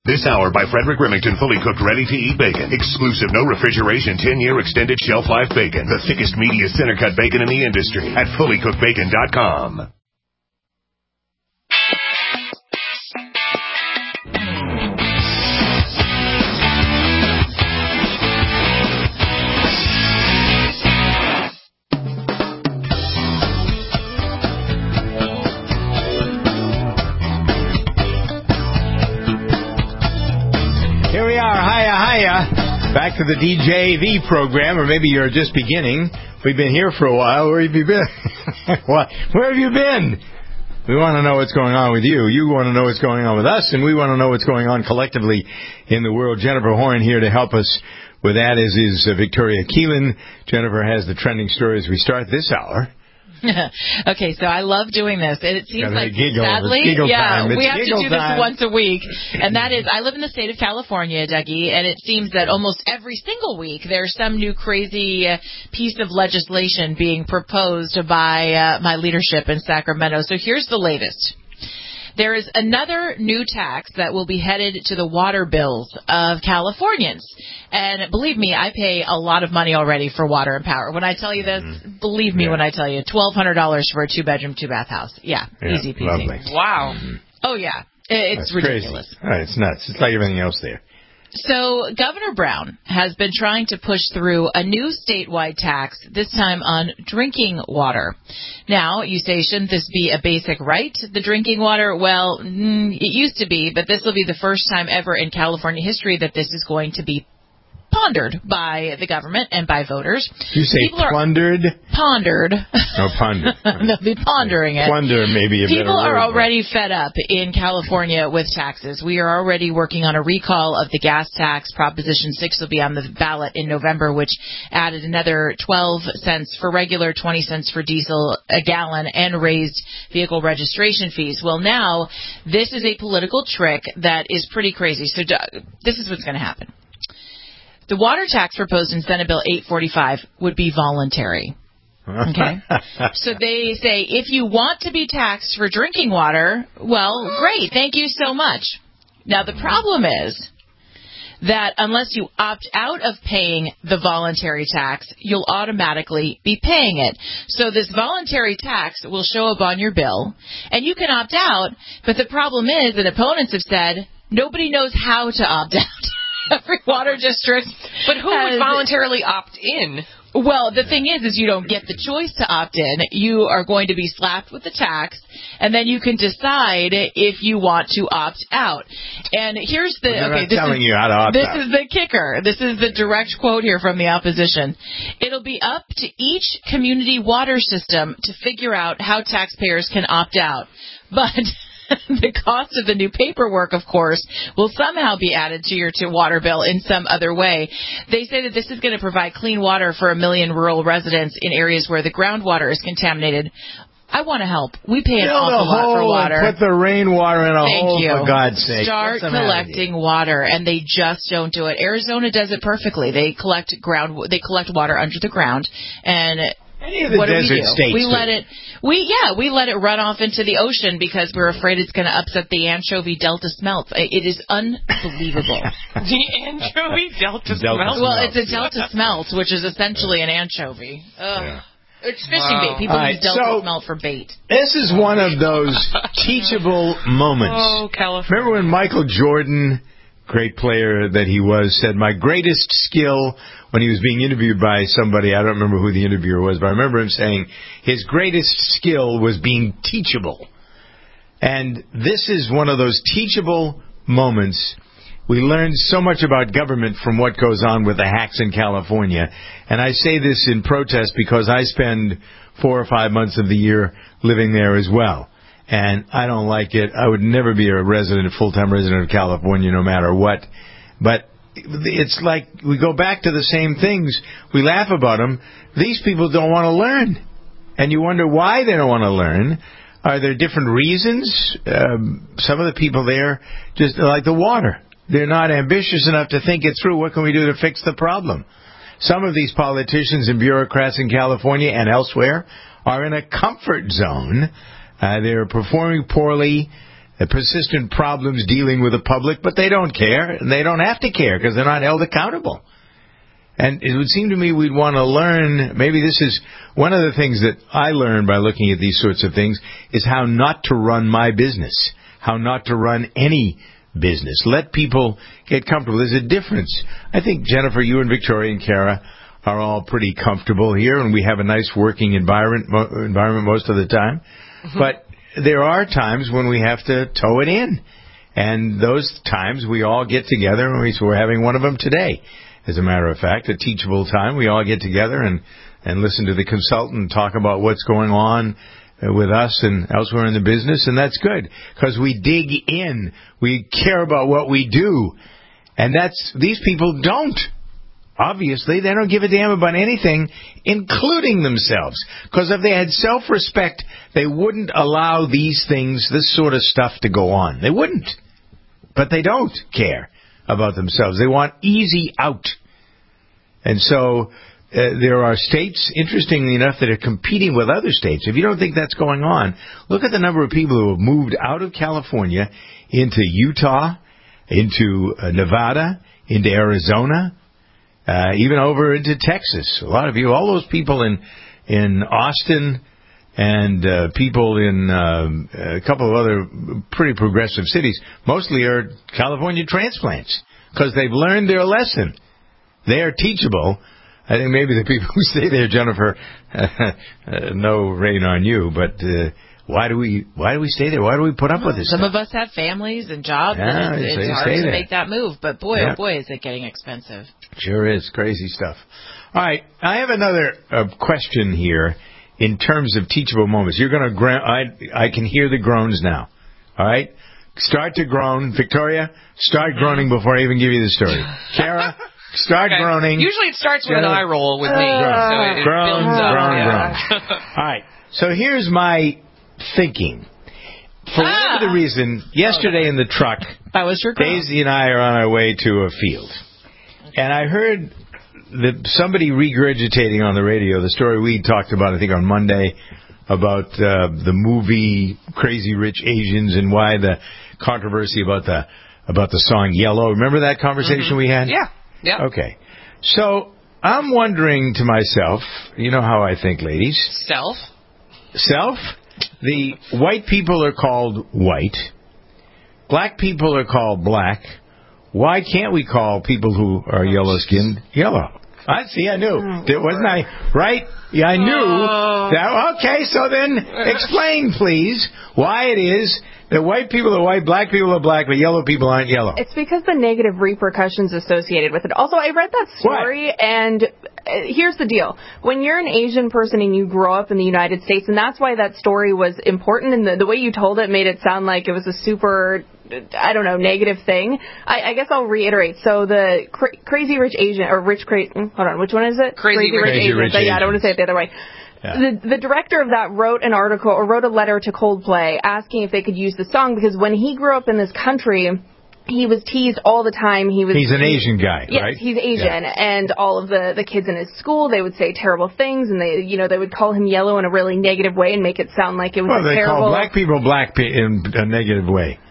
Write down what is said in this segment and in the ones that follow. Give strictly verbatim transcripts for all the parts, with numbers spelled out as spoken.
This hour by Frederick Remington, fully cooked, ready-to-eat bacon. Exclusive, no refrigeration, ten-year extended shelf life bacon. The thickest, meatiest, center-cut bacon in the industry at fully cooked bacon dot com. Back to the D J V program, or maybe you're just beginning. We've been here for a while. Where have you been? Where have you been? We want to know what's going on with you. You want to know what's going on with us, and we want to know what's going on collectively in the world. Jennifer Horn here to help us with that, as is uh, Victoria Keelan. Jennifer has the trending stories we start this hour. Okay, so I love doing this. And it seems like, giggle. sadly, yeah, we have to do time. this once a week. And that is, I live in the state of California, Dougie, and it seems that almost every single week there's some new crazy uh, piece of legislation being proposed by uh, my leadership in Sacramento. So here's the latest. There is another new tax that will be headed to the water bills of Californians. And believe me, I pay a lot of money already for water and power. When I tell you this, mm-hmm. believe me yeah. when I tell you, twelve hundred dollars for a two-bedroom, two-bath house. Yeah, yeah easy peasy. Lovely. Wow. Mm-hmm. Oh, yeah. It's That's ridiculous. Right, it's nuts. It's like everything else there. So Governor Brown has been trying to push through a new statewide tax, this time on drinking water. Now, you say, shouldn't this be a basic right, the drinking water? Well, mm, it used to be, but this will be the first time ever in California history that this is going to be pondered by the government and by voters. You say People plundered? Pondered. No, pondered. They'll be pondering it. Plunder maybe a People better are word, already right? fed up in California with taxes. We are already working on a recall of the gas tax. Proposition six will be on the ballot in November, which added another twelve cents for regular, twenty cents for diesel a gallon, and raised vehicle registration fees. Well, now, this is a political trick that is pretty crazy. So this is what's going to happen. The water tax proposed in Senate Bill eight forty-five would be voluntary. Okay? So they say, if you want to be taxed for drinking water, well, great, thank you so much. Now, the problem is that unless you opt out of paying the voluntary tax, you'll automatically be paying it. So this voluntary tax will show up on your bill, and you can opt out, but the problem is that opponents have said nobody knows how to opt out. Every water district. But who has, would voluntarily opt in? Well, the thing is, is you don't get the choice to opt in. You are going to be slapped with the tax, and then you can decide if you want to opt out. And here's the well, okay. Not this telling is, you how to opt this out. is the kicker. This is the direct quote here from the opposition. It'll be up to each community water system to figure out how taxpayers can opt out, but the cost of the new paperwork, of course, will somehow be added to your to water bill in some other way. They say that this is going to provide clean water for a million rural residents in areas where the groundwater is contaminated. I want to help. We pay an Fill awful lot for water. Put the rainwater in a Thank hole, you. for God's sake. Start collecting water, and they just don't do it. Arizona does it perfectly. They collect ground. They collect water under the ground, and Any of the what do we desert do? states We do. let it. We yeah, we let it run off into the ocean because we're afraid it's going to upset the anchovy delta smelts. It is unbelievable. The anchovy delta, delta smelt? Well, it's a delta smelt, which is essentially an anchovy. Ugh. Yeah. It's fishing wow. bait. People right, use delta so smelt for bait. This is one of those teachable moments. Oh, California. Remember when Michael Jordan, great player that he was, said, my greatest skill when he was being interviewed by somebody, I don't remember who the interviewer was, but I remember him saying his greatest skill was being teachable. And this is one of those teachable moments. We learned so much about government from what goes on with the hacks in California. And I say this in protest because I spend four or five months of the year living there as well. And I don't like it. I would never be a resident, full-time resident of California, no matter what. But it's like we go back to the same things. We laugh about them. These people don't want to learn. And you wonder why they don't want to learn. Are there different reasons? Um, some of the people there just like the water. They're not ambitious enough to think it through. What can we do to fix the problem? Some of these politicians and bureaucrats in California and elsewhere are in a comfort zone. Uh, they're performing poorly. uh, persistent problems dealing with the public, but they don't care, and they don't have to care because they're not held accountable. And it would seem to me we'd want to learn, maybe this is one of the things that I learned by looking at these sorts of things, is how not to run my business, how not to run any business. Let people get comfortable. There's a difference. I think, Jennifer, you and Victoria and Kara are all pretty comfortable here, and we have a nice working environment, mo- environment most of the time. Mm-hmm. But there are times when we have to toe it in. And those times we all get together, and we, so we're having one of them today. As a matter of fact, a teachable time. We all get together and, and listen to the consultant and talk about what's going on with us and elsewhere in the business, and that's good because we dig in. We care about what we do, and that's these people don't. Obviously, they don't give a damn about anything, including themselves, because if they had self-respect, they wouldn't allow these things, this sort of stuff, to go on. They wouldn't, but they don't care about themselves. They want easy out. And so uh, there are states, interestingly enough, that are competing with other states. If you don't think that's going on, look at the number of people who have moved out of California into Utah, into uh, Nevada, into Arizona, uh, even over into Texas. A lot of you, all those people in, in Austin and uh, people in uh, a couple of other pretty progressive cities, mostly are California transplants because they've learned their lesson. They are teachable. I think maybe the people who stay there, Jennifer, uh, no rain on you, but uh, why do we why do we stay there? Why do we put up well, with this Some stuff? of us have families and jobs, yeah, and it's, it's hard to there. make that move. But boy, yeah. oh boy, is it getting expensive. Sure is. Crazy stuff. All right. I have another uh, question here. In terms of teachable moments, you're going to gra- I I can hear the groans now. All right, start to groan, Victoria. Start groaning before I even give you the story. Kara, start okay. groaning. Usually it starts with Jenna, an eye roll with me. groan, So it, it groan, builds up. groan, Yeah. groan. All right. So here's my thinking. For Ah. whatever the reason, yesterday in the truck, That was your groan. Daisy and I are on our way to a field, and I heard that somebody regurgitating on the radio the story we talked about, I think, on Monday about uh, the movie Crazy Rich Asians and why the controversy about the about the song Yellow. Remember that conversation Mm-hmm. we had? Yeah. Yeah. Okay. So I'm wondering to myself, you know how I think, ladies. Self. Self? The white people are called white. Black people are called black. Why can't we call people who are yellow-skinned yellow? I see, I knew. Oh, There, wasn't I right? Yeah, I knew. Oh. That, okay, so then explain, please, why it is that white people are white, black people are black, but yellow people aren't yellow. It's because the negative repercussions associated with it. Also, I read that story, What? and uh, here's the deal. When you're an Asian person and you grow up in the United States, and that's why that story was important, and the, the way you told it made it sound like it was a super, I don't know, negative thing. I, I guess I'll reiterate. So the cra- Crazy Rich Asian, or Rich Crazy, hold on, which one is it? Crazy Rich- Crazy Rich So, yeah, I don't want Asians. to say it the other way. Yeah. The, the director of that wrote an article or wrote a letter to Coldplay asking if they could use the song because when he grew up in this country, he was teased all the time. He was He's an Asian guy, yes, right? he's Asian, Yeah. and all of the the kids in his school, they would say terrible things, and they, you know, they would call him yellow in a really negative way and make it sound like it was Well, a they terrible. call black people black pe- in a negative way.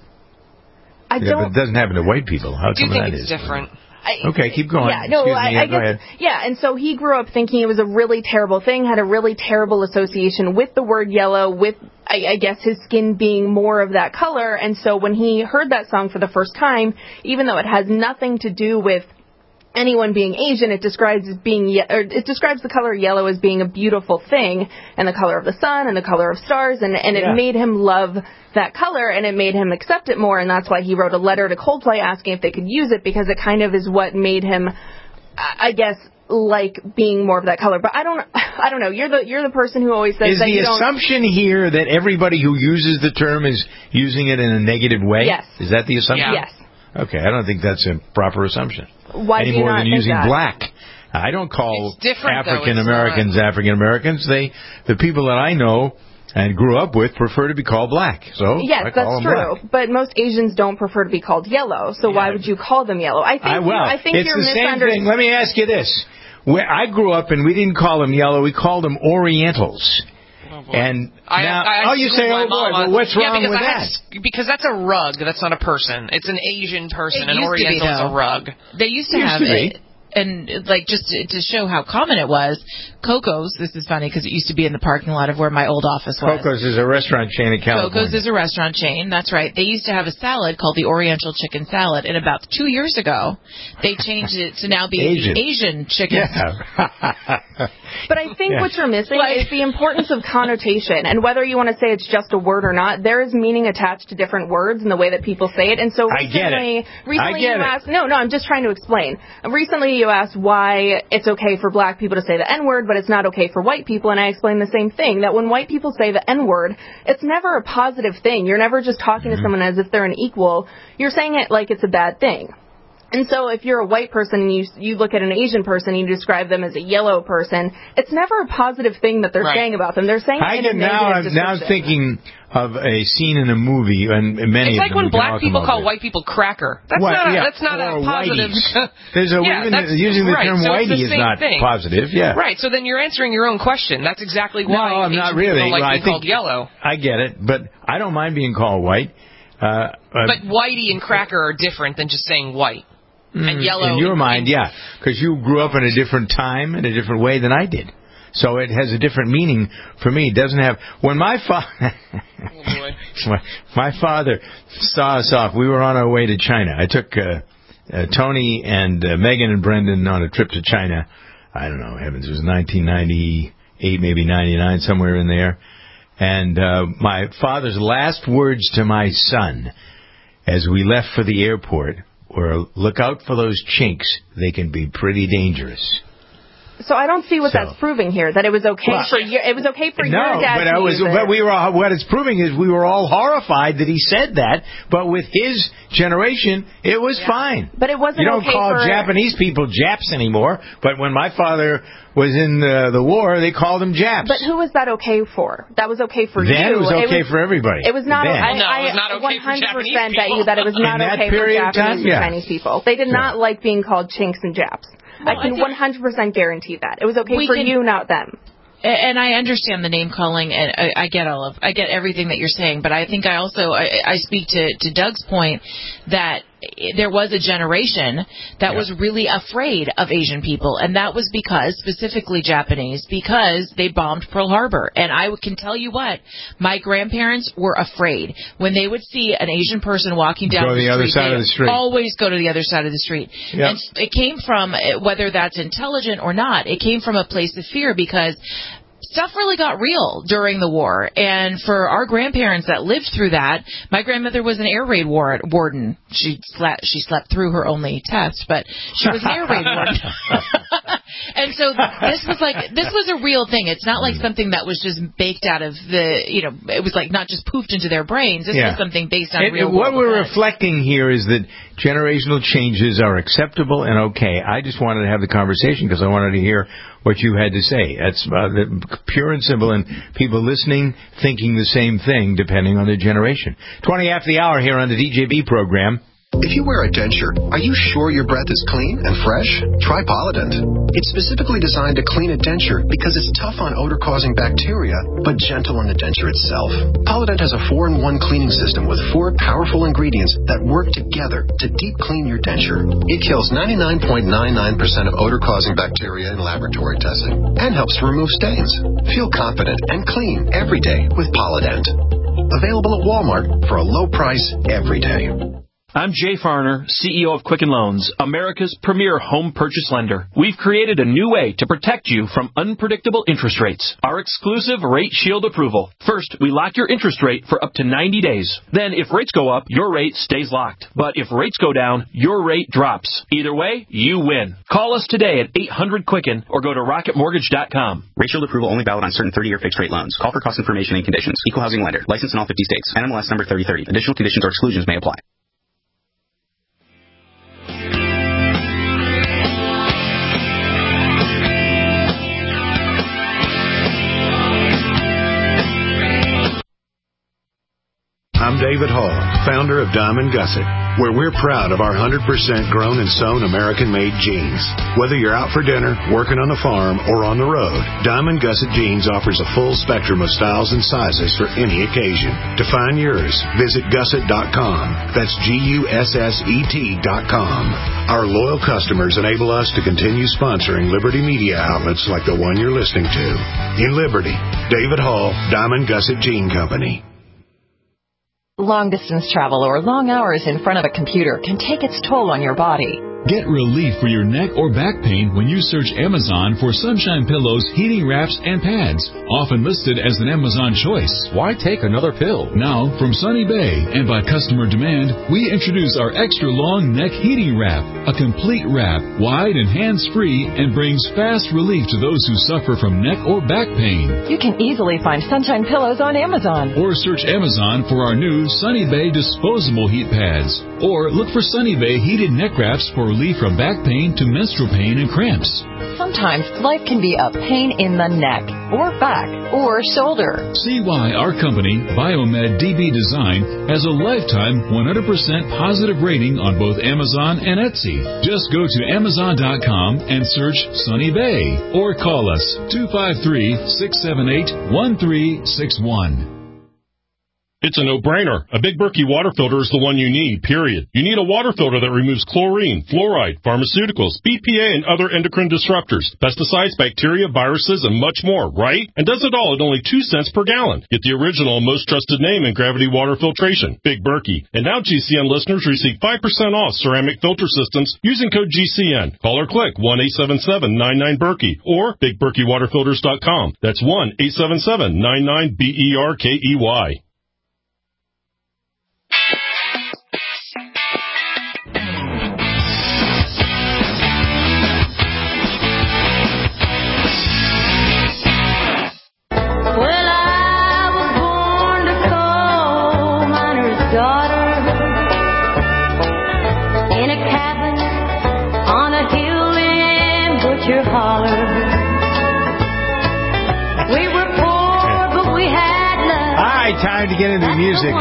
I Yeah, don't. but it doesn't happen to white people. How I do come think that it's is? different. I, Okay, keep going. Yeah, no, Excuse I, me. I Yeah, go guess, ahead. yeah, and so he grew up thinking it was a really terrible thing, had a really terrible association with the word yellow, with, I, I guess, his skin being more of that color, and so when he heard that song for the first time, even though it has nothing to do with anyone being Asian, it describes as being ye- or it describes the color yellow as being a beautiful thing, and the color of the sun, and the color of stars, and and Yeah. it made him love that color, and it made him accept it more, and that's why he wrote a letter to Coldplay asking if they could use it, because it kind of is what made him, I I guess, like being more of that color. But I don't, I don't know. You're the you're the person who always says Is that the you don't. assumption here that everybody who uses the term is using it in a negative way? Yes. Is that the assumption? Yeah. Yes. Okay, I don't think that's a proper assumption. Why Any do you more not than think using that? black. I don't call It's different, though. It's African Americans African Americans. They, the people that I know and grew up with, prefer to be called black. So Yes, I call that's them true. black. But most Asians don't prefer to be called yellow. So why Yeah. would you call them yellow? I think. I, you, well, I think it's you're the same thing. misunderstanding. Let me ask you this. Where I grew up, and we didn't call them yellow, we called them Orientals. boy. And I, now, I, I oh, you say, oh boy, well, what's yeah, wrong because with I that? had, because that's a rug. That's not a person. It's an Asian person. It An used to be, Oriental is a though. rug. They used to Used have to be. it. And, like, just to, to show how common it was, Coco's, this is funny because it used to be in the parking lot of where my old office was. Coco's is a restaurant chain in California. Coco's is a restaurant chain, that's right. They used to have a salad called the Oriental Chicken Salad, and about two years ago, they changed it to now be Asian. the Asian Chicken Yeah. But I think Yeah. what you're missing Like- is the importance of connotation, and whether you want to say it's just a word or not, there is meaning attached to different words and the way that people say it. And so I recently, get it. recently I get you it. asked, no, no, I'm just trying to explain. Recently you asked why it's okay for black people to say the N-word, but it's not okay for white people, and I explained the same thing, that when white people say the N-word, it's never a positive thing. You're never just talking Mm-hmm. to someone as if they're an equal. You're saying it like it's a bad thing. And so if you're a white person and you you look at an Asian person and you describe them as a yellow person, it's never a positive thing that they're Right. saying about them. They're saying I it get in a now. I'm negative now description. thinking of a scene in a movie, and many It's of like them when we can all black come people up call with. white people cracker. That's What- not a, yeah, that's not or a positive. whiteys. There's a Yeah, even that's- using the right, term so it's the whitey is same not thing. positive. Yeah. Right, so then you're answering your own question. That's exactly why No, I'm Asian not people really. don't like Well, I being think- called yellow. I get it, but I don't mind being called white. Uh, uh, But whitey and cracker are different than just saying white. And yellow. in your and- mind, yeah, because you grew up in a different time in a different way than I did. So it has a different meaning for me. It doesn't have when my father Oh, boy. my, my father saw us off. We were on our way to China. I took uh, uh, Tony and uh, Megan and Brendan on a trip to China. I don't know, heavens, it was nineteen ninety-eight, maybe ninety-nine, somewhere in there. And uh, my father's last words to my son as we left for the airport were, "Look out for those chinks. They can be pretty dangerous." So I don't see what So- that's proving here. That it was okay Well, for your, it was okay for No, your dad but to I was. use it. But we were. all- What it's proving is we were all horrified that he said that. But with his generation, it was fine. But it wasn't You don't okay call for- Japanese people Japs anymore. But when my father was in the, the war, they called them Japs. But who was that okay for? That was okay for then you. it was okay for everybody. It was not. Then. I, No, it was I not okay for one hundred percent Japanese bet you people. that it was not In that okay for period of Japanese time, and yeah. Chinese people. They did not like being called chinks and Japs. I Well, can I think- one hundred percent guarantee that. It was okay We for can- you, not them. And I understand the name calling, and I, I get all of, I get everything that you're saying. But I think I also, I, I speak to, to Doug's point that there was a generation that Yeah. was really afraid of Asian people, and that was because, specifically Japanese, because they bombed Pearl Harbor. And I can tell you what, my grandparents were afraid when they would see an Asian person walking down Go to the, the other street. side they of the street. always go to the other side of the street. Yep. And it came from, whether that's intelligent or not, it came from a place of fear because stuff really got real during the war. And for our grandparents that lived through that, my grandmother was an air raid war- warden. She slept, she slept through her only test, but she was an air raid warden. And so this was like, this was a real thing. It's not like something that was just baked out of the, you know, it was like not just poofed into their brains. This Yeah. was something based on It- real what world we're events. reflecting here is that generational changes are acceptable and okay. I just wanted to have the conversation because I wanted to hear what you had to say. That's uh, pure and simple, and people listening thinking the same thing depending on their generation. twenty after the hour here on the D J B program. If you wear a denture, are you sure your breath is clean and fresh? Try Polident. It's specifically designed to clean a denture because it's tough on odor-causing bacteria, but gentle on the denture itself. Polident has a four in one cleaning system with four powerful ingredients that work together to deep clean your denture. It kills ninety-nine point nine nine percent of odor-causing bacteria in laboratory testing and helps to remove stains. Feel confident and clean every day with Polident. Available at Walmart for a low price every day. I'm Jay Farner, C E O of Quicken Loans, America's premier home purchase lender. We've created a new way to protect you from unpredictable interest rates. Our exclusive Rate Shield approval. First, we lock your interest rate for up to ninety days. Then, if rates go up, your rate stays locked. But if rates go down, your rate drops. Either way, you win. Call us today at eight hundred Quicken or go to rocket mortgage dot com. Rate Shield approval only valid on certain thirty-year fixed-rate loans. Call for cost information and conditions. Equal housing lender. Licensed in all fifty states. N M L S number thirty thirty. Additional conditions or exclusions may apply. I'm David Hall, founder of Diamond Gusset, where we're proud of our one hundred percent grown and sewn American-made jeans. Whether you're out for dinner, working on the farm, or on the road, Diamond Gusset Jeans offers a full spectrum of styles and sizes for any occasion. To find yours, visit gusset dot com. That's G U S S E T dot com. Our loyal customers enable us to continue sponsoring Liberty media outlets like the one you're listening to. In Liberty, David Hall, Diamond Gusset Jean Company. Long-distance travel or long hours in front of a computer can take its toll on your body. Get relief for your neck or back pain when you search Amazon for Sunshine Pillows, heating wraps, and pads, often listed as an Amazon choice. Why take another pill? Now, from Sunny Bay and by customer demand, we introduce our extra long neck heating wrap, a complete wrap, wide and hands-free, and brings fast relief to those who suffer from neck or back pain. You can easily find Sunshine Pillows on Amazon. Or search Amazon for our new Sunny Bay disposable heat pads. Or look for Sunny Bay heated neck wraps for relief from back pain to menstrual pain and cramps. Sometimes life can be a pain in the neck, or back, or shoulder. See why our company, Biomed D B Design, has a lifetime one hundred percent positive rating on both Amazon and Etsy. Just go to amazon dot com and search Sunny Bay, or call us two five three, six seven eight, one three six one. It's a no-brainer. A Big Berkey water filter is the one you need, period. You need a water filter that removes chlorine, fluoride, pharmaceuticals, B P A, and other endocrine disruptors, pesticides, bacteria, viruses, and much more, right? And does it all at only two cents per gallon. Get the original and most trusted name in gravity water filtration, Big Berkey. And now G C N listeners receive five percent off ceramic filter systems using code G C N. Call or click one eight seven seven, nine nine, Berkey or big berkey water filters dot com. That's one eight seven seven, nine nine, B E R K E Y. Time to get into the music.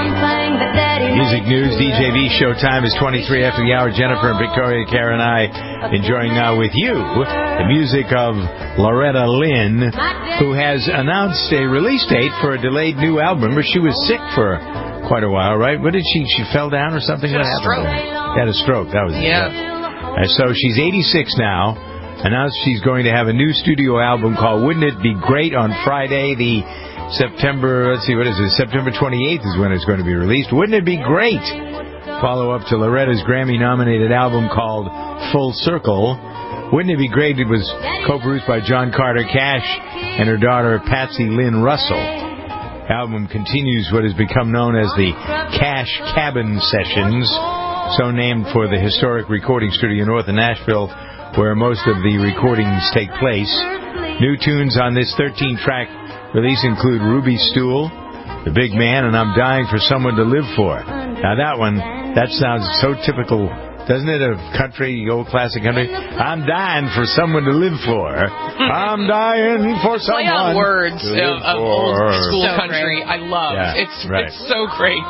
Music news, D J V showtime is twenty-three after the hour. Jennifer and Victoria, Kara, and I enjoying now with you the music of Loretta Lynn, who has announced a release date for a delayed new album. Remember, she was sick for quite a while, right? What did she? She fell down or something? She what had a happened? stroke. She had a stroke. That was yeah. it. And so she's eighty-six now. Announced she's going to have a new studio album called Wouldn't It Be Great on Friday, the September, let's see, what is it? September twenty-eighth is when it's going to be released. Wouldn't it be great? Follow up to Loretta's Grammy-nominated album called Full Circle. Wouldn't it be great? It was co-produced by John Carter Cash and her daughter Patsy Lynn Russell. The album continues what has become known as the Cash Cabin Sessions, so named for the historic recording studio north of Nashville, where most of the recordings take place. New tunes on this thirteen-track release include Ruby Stool, The Big Man, and I'm Dying for Someone to Live For. Now that one, that sounds so typical, doesn't it, of country, old classic country? I'm dying for someone to live for. I'm dying for someone. Play on words to live of, of for. old school So country. great. I love. Yeah, it's right. it's so great.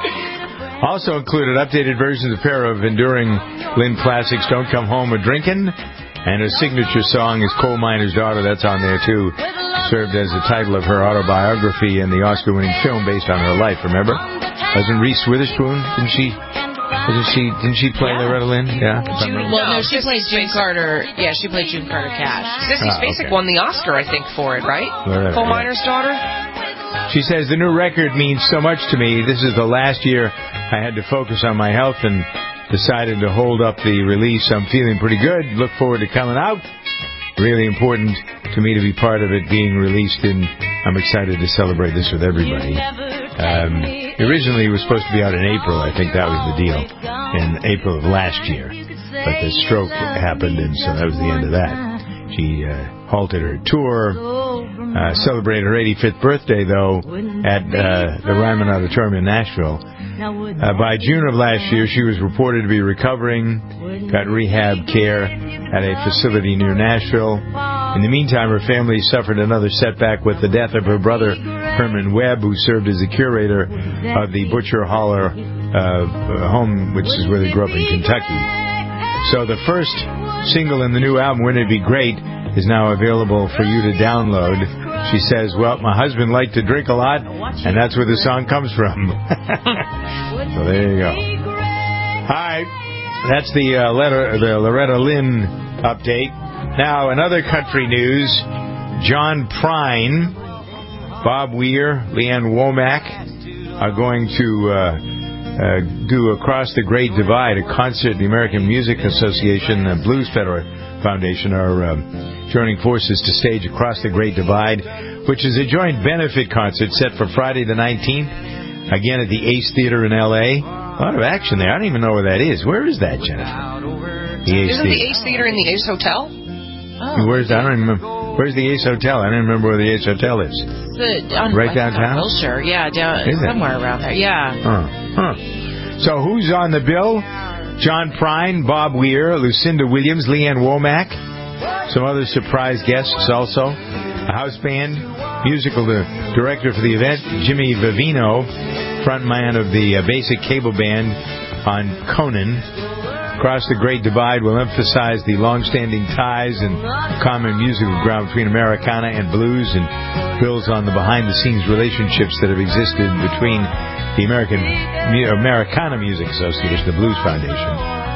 Also included updated versions of a pair of enduring Lynn classics, Don't Come Home a Drinkin', and her signature song is Coal Miner's Daughter. That's on there, too. Served as the title of her autobiography and the Oscar-winning film based on her life, remember? Wasn't Reese Witherspoon? Didn't she Didn't she, didn't she play Yeah. Loretta Lynn? Yeah. June, well, no, she played June Carter. Yeah, she played June Carter Cash. Sissy Ah, Spacek okay. won the Oscar, I think, for it, right? Whatever, Coal yeah. Miner's Daughter? She says, the new record means so much to me. This is the last year I had to focus on my health and decided to hold up the release. I'm feeling pretty good. Look forward to coming out. Really important to me to be part of it being released, and I'm excited to celebrate this with everybody. Um, originally, it was supposed to be out in April. I think that was the deal, in April of last year. But the stroke happened, and so that was the end of that. She uh, halted her tour, uh, celebrated her eighty-fifth birthday, though, at uh, the Ryman Auditorium in Nashville. Uh, by June of last year, she was reported to be recovering, got rehab care at a facility near Nashville. In the meantime, her family suffered another setback with the death of her brother, Herman Webb, who served as the curator of the Butcher Holler uh, home, which is where they grew up in Kentucky. So the first single in the new album, Wouldn't It Be Great, is now available for you to download. She says, well, my husband liked to drink a lot, and that's where the song comes from. So there you go. All right. That's the, uh, letter, the Loretta Lynn update. Now, in other country news, John Prine, Bob Weir, Leanne Womack are going to uh, uh, do Across the Great Divide, a concert. The American Music Association and Blues Foundation are uh, joining forces to stage Across the Great Divide, which is a joint benefit concert set for Friday the nineteenth, again at the Ace Theater in L A A lot of action there. I don't even know where that is. Where is that, Jennifer? The Ace Isn't Theater. the Ace Theater in the Ace Hotel? Oh. Where's I don't remember. Where's the Ace Hotel? I don't remember where the Ace Hotel is. The, on, right downtown? Wilshire, yeah, down is somewhere it? around there, yeah. Huh. Huh. So who's on the bill? John Prine, Bob Weir, Lucinda Williams, Leanne Womack, some other surprise guests also. A house band, musical director for the event, Jimmy Vivino, frontman of the uh, Basic Cable Band on Conan. Across the Great Divide will emphasize the long-standing ties and common musical ground between Americana and blues, and builds on the behind-the-scenes relationships that have existed between the American Americana Music Association, the Blues Foundation.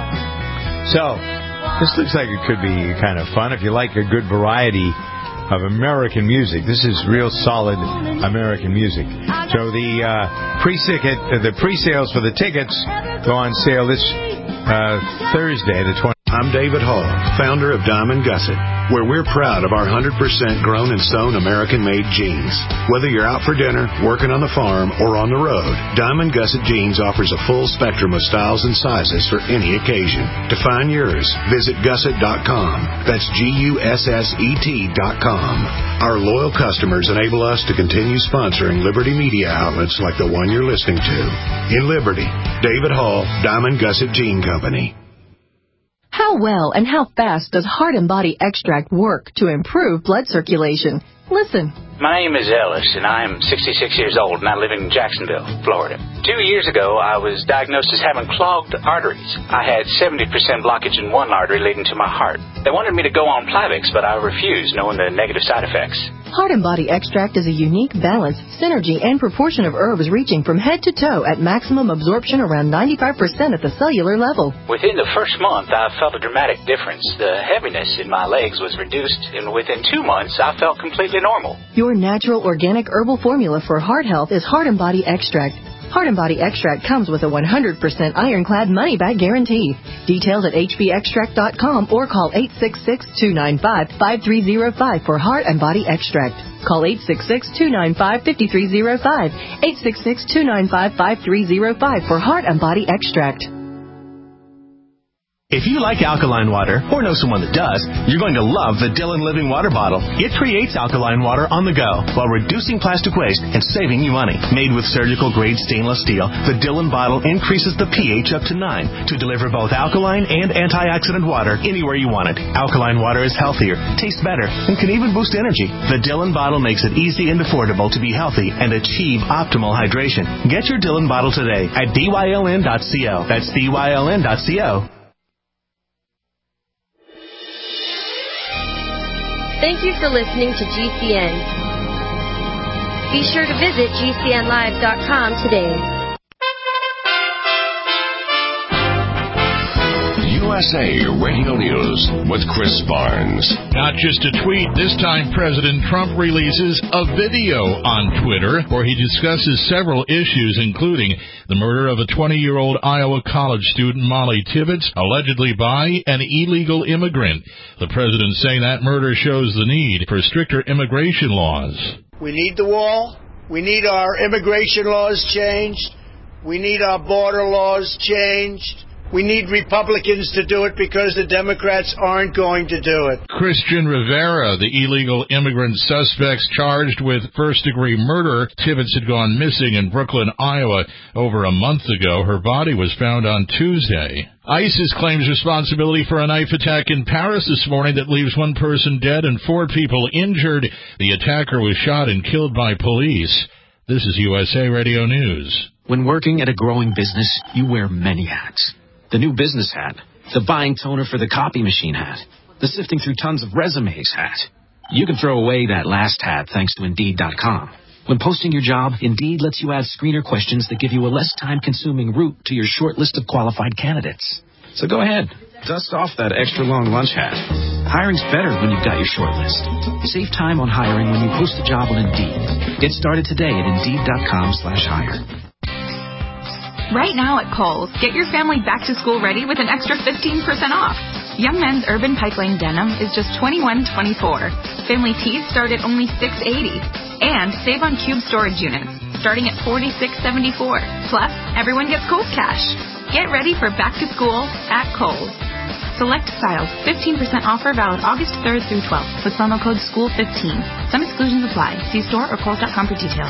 So, this looks like it could be kind of fun if you like a good variety of American music. This is real solid American music. So the uh, pre-ticket, uh, the pre-sales for the tickets go on sale this uh, Thursday, the twentieth. I'm David Hall, founder of Diamond Gusset, where we're proud of our one hundred percent grown and sewn American-made jeans. Whether you're out for dinner, working on the farm, or on the road, Diamond Gusset Jeans offers a full spectrum of styles and sizes for any occasion. To find yours, visit gusset dot com. That's G U S S E T dot com. Our loyal customers enable us to continue sponsoring Liberty media outlets like the one you're listening to. In Liberty, David Hall, Diamond Gusset Jean Company. How well and how fast does Heart and Body Extract work to improve blood circulation? Listen. My name is Ellis, and I am sixty-six years old, and I live in Jacksonville, Florida. Two years ago, I was diagnosed as having clogged arteries. I had seventy percent blockage in one artery leading to my heart. They wanted me to go on Plavix, but I refused, knowing the negative side effects. Heart and Body Extract is a unique balance, synergy, and proportion of herbs reaching from head to toe at maximum absorption around ninety-five percent at the cellular level. Within the first month, I felt a dramatic difference. The heaviness in my legs was reduced, and within two months, I felt completely normal. Your natural organic herbal formula for heart health is Heart and Body Extract. Heart and Body Extract comes with a one hundred percent ironclad money-back guarantee. Details at h b extract dot com or call eight six six, two nine five, five three zero five for Heart and Body Extract. Call eight six six, two nine five, five three zero five, eight six six, two nine five, five three zero five for Heart and Body Extract. If you like alkaline water, or know someone that does, you're going to love the Dillon Living Water Bottle. It creates alkaline water on the go while reducing plastic waste and saving you money. Made with surgical-grade stainless steel, the Dillon bottle increases the pH up to nine to deliver both alkaline and antioxidant water anywhere you want it. Alkaline water is healthier, tastes better, and can even boost energy. The Dillon bottle makes it easy and affordable to be healthy and achieve optimal hydration. Get your Dillon bottle today at D Y L N dot co. That's D Y L N dot co. Thank you for listening to G C N. Be sure to visit G C N live dot com today. U S A Radio News with Chris Barnes. Not just a tweet. This time, President Trump releases a video on Twitter where he discusses several issues, including the murder of a twenty-year-old Iowa college student, Molly Tibbetts, allegedly by an illegal immigrant. The president saying that murder shows the need for stricter immigration laws. We need the wall. We need our immigration laws changed. We need our border laws changed. We need Republicans to do it because the Democrats aren't going to do it. Christian Rivera, the illegal immigrant suspects charged with first-degree murder. Tibbetts had gone missing in Brooklyn, Iowa, over a month ago. Her body was found on Tuesday. ISIS claims responsibility for a knife attack in Paris this morning that leaves one person dead and four people injured. The attacker was shot and killed by police. This is U S A Radio News. When working at a growing business, you wear many hats. The new business hat, the buying toner for the copy machine hat, the sifting through tons of resumes hat. You can throw away that last hat thanks to Indeed dot com. When posting your job, Indeed lets you add screener questions that give you a less time-consuming route to your short list of qualified candidates. So go ahead, dust off that extra long lunch hat. Hiring's better when you've got your short list. Save time on hiring when you post a job on Indeed. Get started today at Indeed dot com slash hire. Right now at Kohl's, get your family back to school ready with an extra fifteen percent off. Young men's Urban Pipeline denim is just twenty-one twenty-four. Family tees start at only six eighty. And save on cube storage units, starting at forty-six seventy-four. Plus, everyone gets Kohl's cash. Get ready for back to school at Kohl's. Select styles, fifteen percent offer valid August third through twelfth with promo code school fifteen. Some exclusions apply. See store or kohls dot com for details.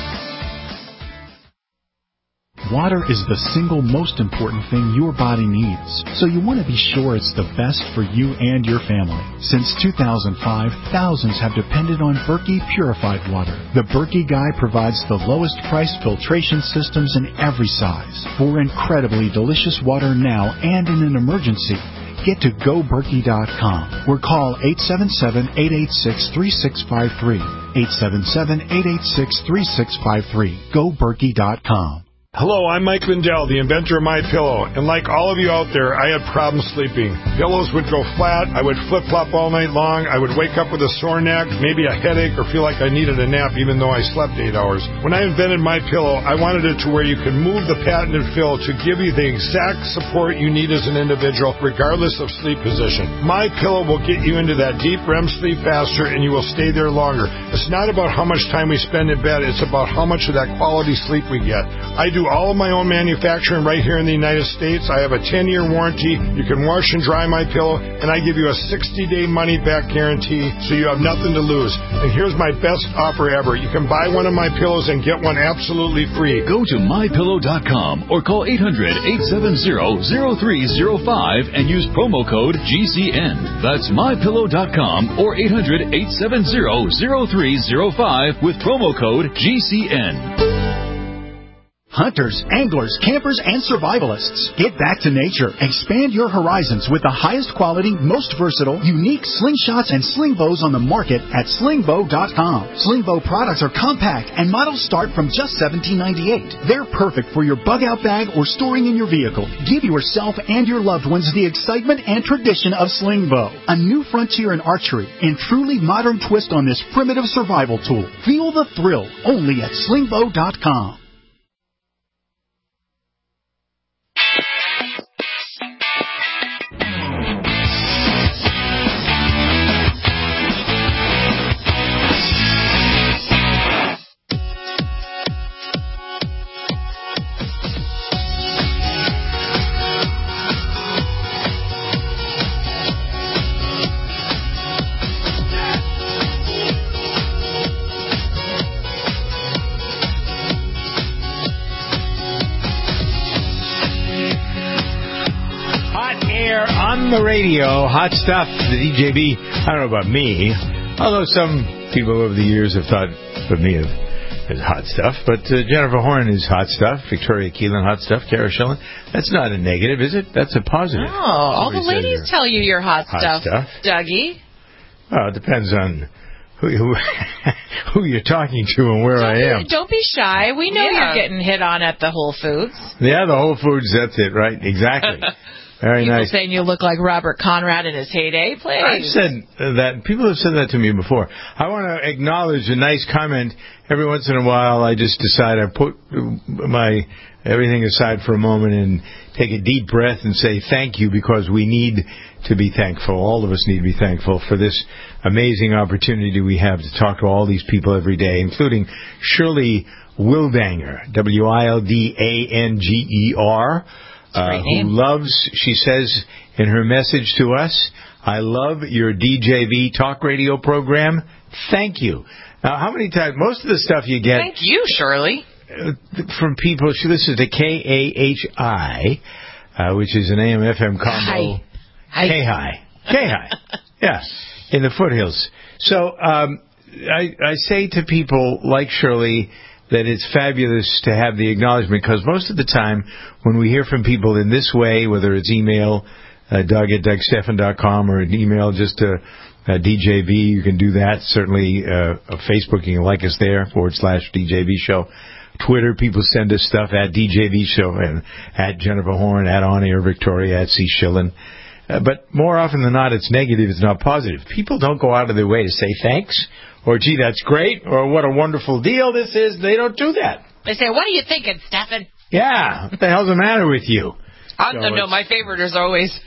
Water is the single most important thing your body needs, so you want to be sure it's the best for you and your family. Since two thousand five, thousands have depended on Berkey purified water. The Berkey Guy provides the lowest priced filtration systems in every size for incredibly delicious water now and in an emergency. Get to go berkey dot com or call eight seven seven, eight eight six, three six five three. eight seven seven, eight eight six, three six five three. go berkey dot com. Hello, I'm Mike Lindell, the inventor of MyPillow, and like all of you out there, I had problems sleeping. Pillows would go flat, I would flip-flop all night long, I would wake up with a sore neck, maybe a headache, or feel like I needed a nap even though I slept eight hours. When I invented MyPillow, I wanted it to where you could move the patented fill to give you the exact support you need as an individual, regardless of sleep position. MyPillow will get you into that deep R E M sleep faster, and you will stay there longer. It's not about how much time we spend in bed, it's about how much of that quality sleep we get. I do all of my own manufacturing right here in the United States. I have a ten-year warranty. You can wash and dry my pillow, and I give you a sixty-day money-back guarantee, so you have nothing to lose. And here's my best offer ever. You can buy one of my pillows and get one absolutely free. Go to my pillow dot com or call eight hundred, eight seven zero, zero three zero five and use promo code G C N. That's my pillow dot com or eight hundred, eight seven zero, zero three zero five with promo code G C N. Hunters, anglers, campers, and survivalists. Get back to nature. Expand your horizons with the highest quality, most versatile, unique slingshots and sling bows on the market at sling bow dot com. Sling bow products are compact and models start from just seventeen ninety-eight. They're perfect for your bug-out bag or storing in your vehicle. Give yourself and your loved ones the excitement and tradition of sling bow. A new frontier in archery and truly modern twist on this primitive survival tool. Feel the thrill only at sling bow dot com. On the radio, hot stuff, the D J B. I don't know about me, although some people over the years have thought of me as, as hot stuff. But uh, Jennifer Horn is hot stuff. Victoria Keelan, hot stuff. Kara Schillen. That's not a negative, is it? That's a positive. Oh, all the Somebody ladies tell you you're hot, hot stuff, stuff, Dougie. Well, it depends on who, who, who you're talking to and where don't I be, am. Don't be shy. We know Yeah. you're getting hit on at the Whole Foods. Yeah, the Whole Foods, that's it, right? Exactly. Very People nice. saying you look like Robert Conrad in his heyday. Please. I've said that. People have said that to me before. I want to acknowledge a nice comment. Every once in a while, I just decide I put my everything aside for a moment and take a deep breath and say thank you, because we need to be thankful. All of us need to be thankful for this amazing opportunity we have to talk to all these people every day, including Shirley Wildanger, W I L D A N G E R. uh, who loves, she says in her message to us, I love your D J V talk radio program. Thank you. Now, how many times, most of the stuff you get... Thank you, Shirley. Uh, from people, she listens to K A H I, uh, which is an A M F M combo. Hi. K-Hi. K-Hi. Yeah, in the foothills. So um, I, I say to people like Shirley that it's fabulous to have the acknowledgement, because most of the time when we hear from people in this way, whether it's email, uh, Doug at Doug Stephan dot com, or an email just to uh, D J V, you can do that. Certainly uh, Facebook, you can like us there, forward slash D J V show. Twitter, people send us stuff at D J V show, and at Jennifer Horn, at On Air Victoria, at C. Schillen. Uh, but more often than not, it's negative, it's not positive. People don't go out of their way to say thanks, or gee, that's great, or what a wonderful deal this is. They don't do that. They say, what are you thinking, Stephan? Yeah, what the hell's the matter with you? I'm, So no, no, my favorite is always,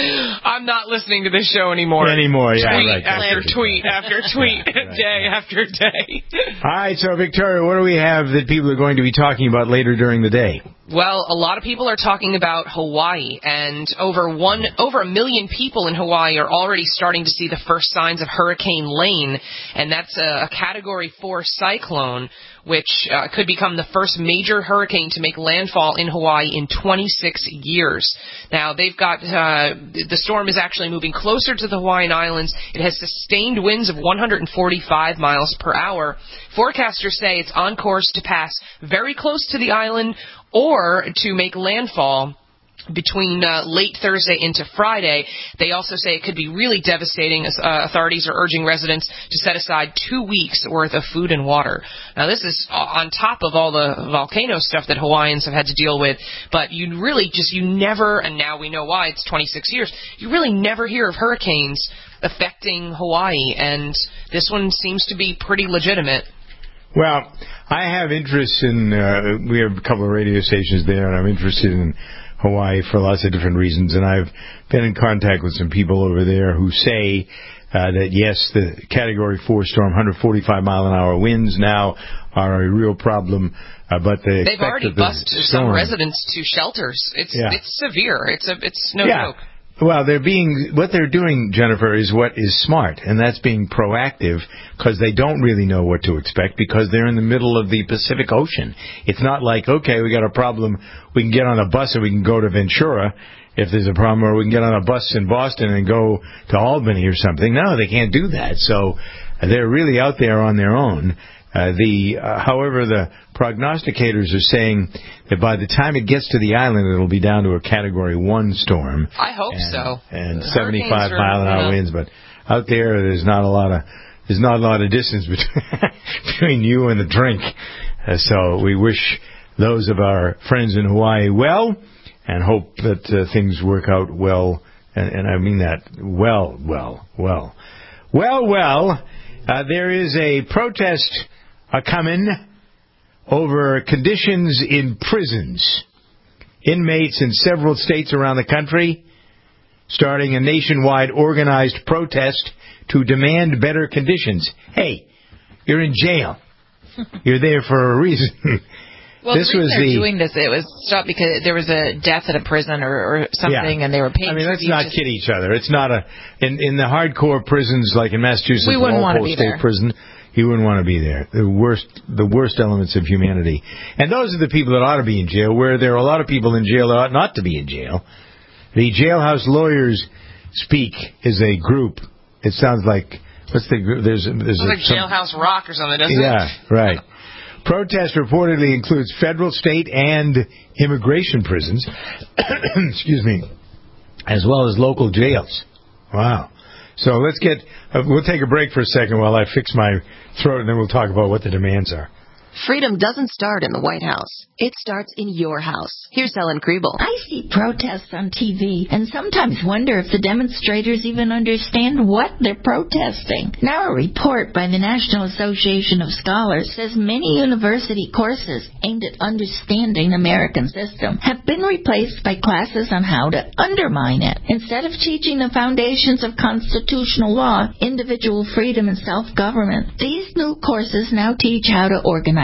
I'm not listening to this show anymore. Anymore, yeah, tweet right. After tweet after tweet, right, day after day. All right, so Victoria, what do we have that people are going to be talking about later during the day? Well, a lot of people are talking about Hawaii, and over one, over a million people in Hawaii are already starting to see the first signs of Hurricane Lane, and that's a, a Category four cyclone, which uh, could become the first major hurricane to make landfall in Hawaii in twenty-six years. Now, they've got, uh, the storm is actually moving closer to the Hawaiian Islands. It has sustained winds of one hundred forty-five miles per hour. Forecasters say it's on course to pass very close to the island or to make landfall between uh, late Thursday into Friday. They also say it could be really devastating. As, uh, authorities are urging residents to set aside two weeks' worth of food and water. Now, this is on top of all the volcano stuff that Hawaiians have had to deal with, but you really just, you never, and now we know why, it's twenty-six years, you really never hear of hurricanes affecting Hawaii, and this one seems to be pretty legitimate. Well, I have interest in, uh, we have a couple of radio stations there, and I'm interested in Hawaii for lots of different reasons, and I've been in contact with some people over there who say uh, that, yes, the Category four storm, one hundred forty-five mile an hour winds now are a real problem, uh, but the They've already of the bused storm, some residents to shelters. It's Yeah. it's severe. It's a it's no yeah. joke. Well, they're being, what they're doing, Jennifer, is what is smart, and that's being proactive, because they don't really know what to expect, because they're in the middle of the Pacific Ocean. It's not like, okay, we got a problem, we can get on a bus and we can go to Ventura if there's a problem, or we can get on a bus in Boston and go to Albany or something. No, they can't do that. So they're really out there on their own. Uh, the uh, however, the prognosticators are saying that by the time it gets to the island, it'll be down to a Category one storm. I hope and, so. And The seventy-five hurricanes are, mile an hour you know, winds, but out there, there's not a lot of there's not a lot of distance between between you and the drink. Uh, so we wish those of our friends in Hawaii well, and hope that uh, things work out well. And, and I mean that well, well, well, well, well. Uh, there is a protest a coming over conditions in prisons. Inmates in several states around the country starting a nationwide organized protest to demand better conditions. Hey, you're in jail. You're there for a reason. Well, this the reason was they're the, doing this, it was stopped because there was a death at a prison or, or something, Yeah. and they were paying. I mean, let's tribute not to- kid each other. It's not a in in the hardcore prisons like in Massachusetts, We wouldn't wanna Walpole be State there. Prison. You wouldn't want to be there. The worst, the worst elements of humanity, and those are the people that ought to be in jail. Where there are a lot of people in jail that ought not to be in jail. The Jailhouse Lawyers Speak is a group. It sounds like what's the group? There's there's It's like a, some, Jailhouse Rock or something, doesn't yeah, it? right. Protest reportedly includes federal, state, and immigration prisons, excuse me, as well as local jails. Wow. So let's get, uh, we'll take a break for a second while I fix my throat, and then we'll talk about what the demands are. Freedom doesn't start in the White House. It starts in your house. Here's Helen Kriebel. I see protests on T V and sometimes wonder if the demonstrators even understand what they're protesting. Now a report by the National Association of Scholars says many university courses aimed at understanding the American system have been replaced by classes on how to undermine it. Instead of teaching the foundations of constitutional law, individual freedom, and self-government, these new courses now teach how to organize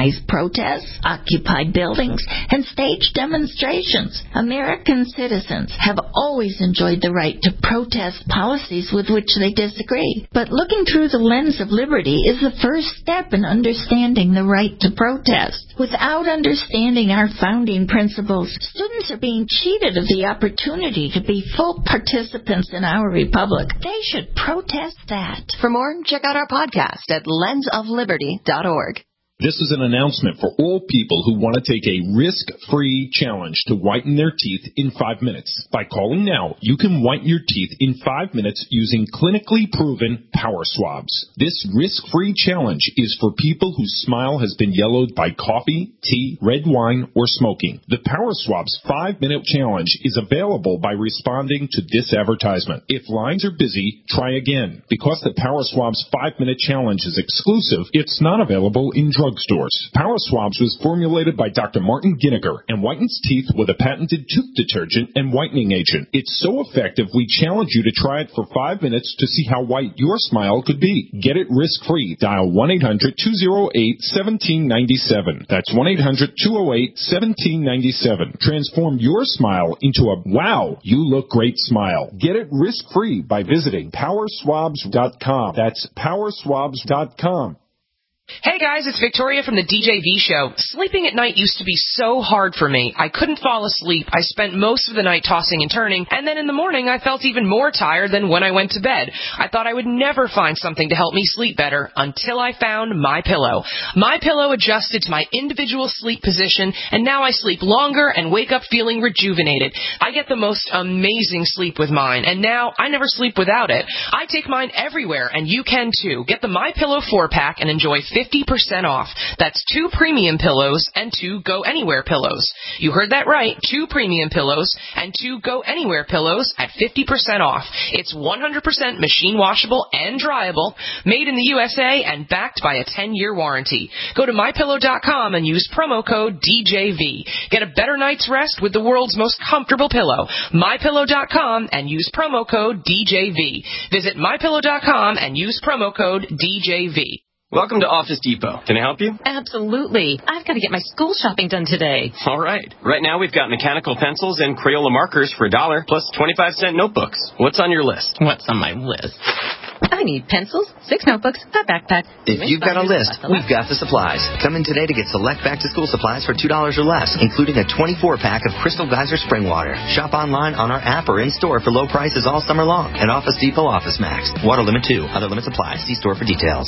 organize protests, occupy buildings, and stage demonstrations. American citizens have always enjoyed the right to protest policies with which they disagree. But looking through the lens of liberty is the first step in understanding the right to protest. Without understanding our founding principles, students are being cheated of the opportunity to be full participants in our republic. They should protest that. For more, check out our podcast at lens of liberty dot org. This is an announcement for all people who want to take a risk-free challenge to whiten their teeth in five minutes. By calling now, you can whiten your teeth in five minutes using clinically proven Power Swabs. This risk-free challenge is for people whose smile has been yellowed by coffee, tea, red wine, or smoking. The Power Swabs five-minute challenge is available by responding to this advertisement. If lines are busy, try again. Because the Power Swabs five-minute challenge is exclusive, it's not available in drugstores. Power Swabs was formulated by Doctor Martin Ginniger and whitens teeth with a patented tooth detergent and whitening agent. It's so effective, we challenge you to try it for five minutes to see how white your smile could be. Get it risk-free. Dial one eight hundred two oh eight one seven nine seven. That's one eight hundred two oh eight one seven nine seven. Transform your smile into a wow, you look great smile. Get it risk-free by visiting power swabs dot com. That's power swabs dot com. Hey guys, it's Victoria from the D J V Show. Sleeping at night used to be so hard for me. I couldn't fall asleep. I spent most of the night tossing and turning, and then in the morning I felt even more tired than when I went to bed. I thought I would never find something to help me sleep better until I found MyPillow. MyPillow adjusted to my individual sleep position, and now I sleep longer and wake up feeling rejuvenated. I get the most amazing sleep with mine, and now I never sleep without it. I take mine everywhere, and you can too. Get the MyPillow four-pack and enjoy fifty percent off. That's two premium pillows and two Go Anywhere pillows. You heard that right. Two premium pillows and two Go Anywhere pillows at fifty percent off. It's one hundred percent machine washable and dryable, made in the U S A and backed by a ten-year warranty. Go to my pillow dot com and use promo code D J V. Get a better night's rest with the world's most comfortable pillow. my pillow dot com and use promo code D J V. Visit my pillow dot com and use promo code D J V. Welcome to Office Depot. Can I help you? Absolutely. I've got to get my school shopping done today. All right. Right now we've got mechanical pencils and Crayola markers for a dollar plus twenty-five cent notebooks. What's on your list? What's on my list? I need pencils, six notebooks, a backpack. If you've got a list, we've got the supplies. Come in today to get select back-to-school supplies for two dollars or less, including a twenty-four pack of Crystal Geyser Spring Water. Shop online on our app or in-store for low prices all summer long. At Office Depot Office Max. Water limit two. Other limits apply. See store for details.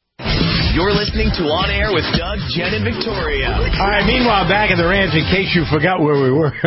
You're listening to On Air with Doug, Jen, and Victoria. All right, meanwhile, back at the ranch, in case you forgot where we were,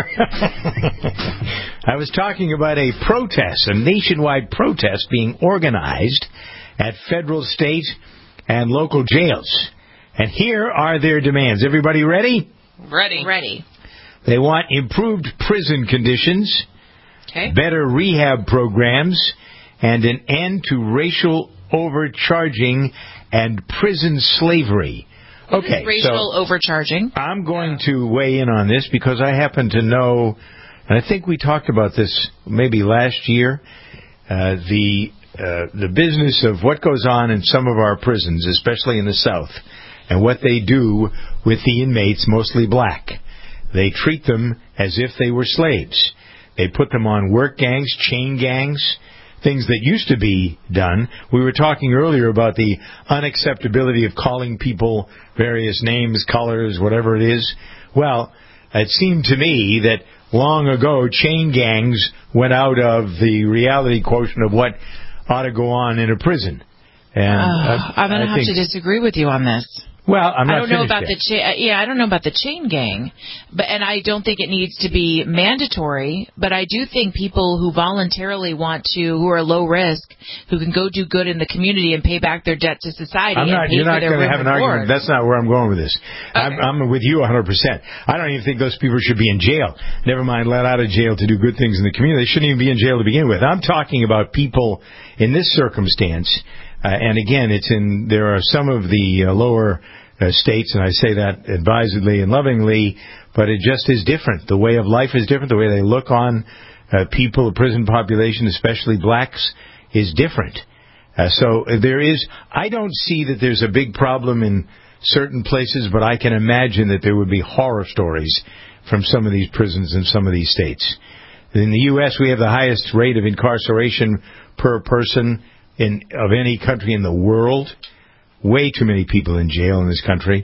I was talking about a protest, a nationwide protest being organized at federal, state, and local jails. And here are their demands. Everybody ready? Ready. Ready. They want improved prison conditions, okay, better rehab programs, and an end to racial overcharging and prison slavery. Okay, racial so overcharging. I'm going to weigh in on this because I happen to know, and I think we talked about this maybe last year, uh, the uh, the business of what goes on in some of our prisons, especially in the South, and what they do with the inmates, mostly black. They treat them as if they were slaves. They put them on work gangs, chain gangs, things that used to be done. We were talking earlier about the unacceptability of calling people various names, colors, whatever it is. Well, it seemed to me that long ago chain gangs went out of the reality quotient of what ought to go on in a prison. And uh, uh, I'm going to have think, to disagree with you on this. Well, I'm not I don't know about yet. the cha- yeah, I don't know about the chain gang, but and I don't think it needs to be mandatory. But I do think people who voluntarily want to, who are low risk, who can go do good in the community and pay back their debt to society. I'm not, and pay you're not going to have an argument. That's not where I'm going with this. Okay. I'm, I'm with you one hundred percent. I don't even think those people should be in jail. Never mind let out of jail to do good things in the community. They shouldn't even be in jail to begin with. I'm talking about people in this circumstance. Uh, and again, it's in there are some of the uh, lower uh, states, and I say that advisedly and lovingly, but it just is different. The way of life is different. The way they look on uh, people, the prison population, especially blacks, is different. Uh, so there is, I don't see that there's a big problem in certain places, but I can imagine that there would be horror stories from some of these prisons in some of these states. In the U S, we have the highest rate of incarceration per person in of any country in the world. Way too many people in jail in this country.